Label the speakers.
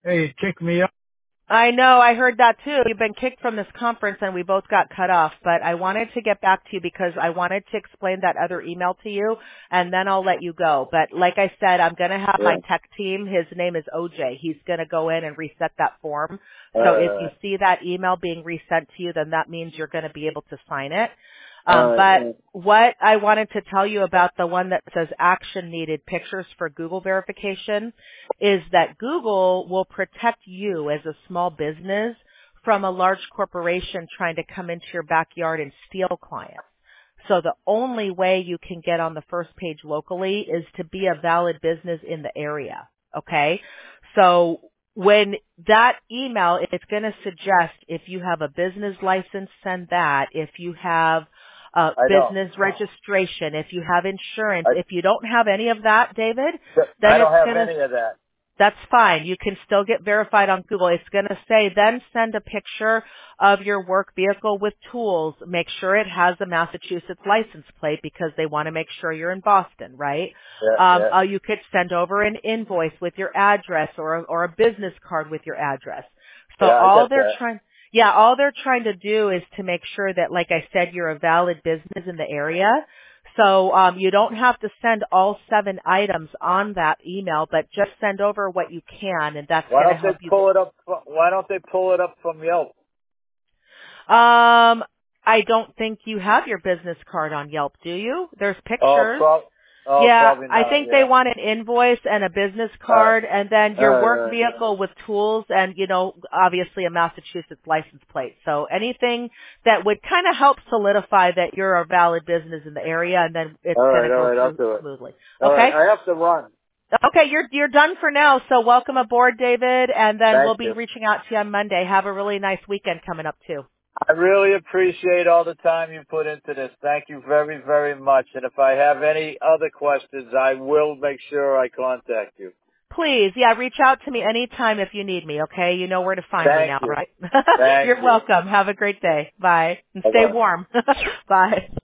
Speaker 1: Hey, kick me up.
Speaker 2: I know, I heard that too. You've been kicked from this conference and we both got cut off, but I wanted to get back to you because I wanted to explain that other email to you and then I'll let you go. But like I said, I'm going to have my
Speaker 3: Yeah.
Speaker 2: tech team, his name is OJ, he's going to go in and reset that form. So if you
Speaker 3: Alright.
Speaker 2: see that email being resent to you, then that means you're going to be able to sign it. But
Speaker 3: Alright.
Speaker 2: what I wanted to tell you about the one that says action needed pictures for Google verification is that Google will protect you as a small business from a large corporation trying to come into your backyard and steal clients. So the only way you can get on the first page locally is to be a valid business in the area. Okay? So when that email, it's going to suggest if you have a business license, send that. If you have
Speaker 3: I don't.
Speaker 2: business registration, if you have insurance,
Speaker 3: I
Speaker 2: if you don't have any of that, David, then
Speaker 3: I
Speaker 2: it's
Speaker 3: don't have
Speaker 2: going to
Speaker 3: any of that.
Speaker 2: that's fine. You can still get verified on Google. It's going to say then send a picture of your work vehicle with tools. Make sure it has a Massachusetts license plate because they want to make sure you're in Boston, right?
Speaker 3: Yeah.
Speaker 2: You could send over an invoice with your address or a business card with your address. So
Speaker 3: Yeah, I
Speaker 2: all
Speaker 3: got
Speaker 2: they're
Speaker 3: that.
Speaker 2: trying to do is to make sure that, like I said, you're a valid business in the area. So you don't have to send all 7 items on that email, but just send over what you can, and that's
Speaker 3: Why
Speaker 2: going to
Speaker 3: don't they
Speaker 2: help you.
Speaker 3: pull it up why don't they pull it up from Yelp?
Speaker 2: I don't think you have your business card on Yelp, do you? There's
Speaker 3: Oh,
Speaker 2: pictures. Yeah,
Speaker 3: probably
Speaker 2: I
Speaker 3: not,
Speaker 2: think they
Speaker 3: yeah.
Speaker 2: want an invoice and a business
Speaker 3: Alright.
Speaker 2: card and then your work
Speaker 3: Alright.
Speaker 2: vehicle with tools and, obviously a Massachusetts license plate. So anything that would kind of help solidify that you're a valid business in the area and then it's going to go
Speaker 3: Alright, I'll
Speaker 2: through
Speaker 3: do it.
Speaker 2: smoothly. Okay?
Speaker 3: Alright, I have to run.
Speaker 2: Okay, you're done for now. So welcome aboard, David, and then we'll
Speaker 3: Thank
Speaker 2: be
Speaker 3: you.
Speaker 2: reaching out to you on Monday. Have a really nice weekend coming up too.
Speaker 3: I really appreciate all the time you put into this. Thank you very, very much. And if I have any other questions, I will make sure I contact you.
Speaker 2: Please, yeah, reach out to me anytime if you need me, okay? You know where to find me
Speaker 3: Thank
Speaker 2: now,
Speaker 3: you.
Speaker 2: right?
Speaker 3: Thank
Speaker 2: You're
Speaker 3: you.
Speaker 2: welcome. Have a great day. Bye. And stay
Speaker 3: Bye-bye.
Speaker 2: warm. Bye.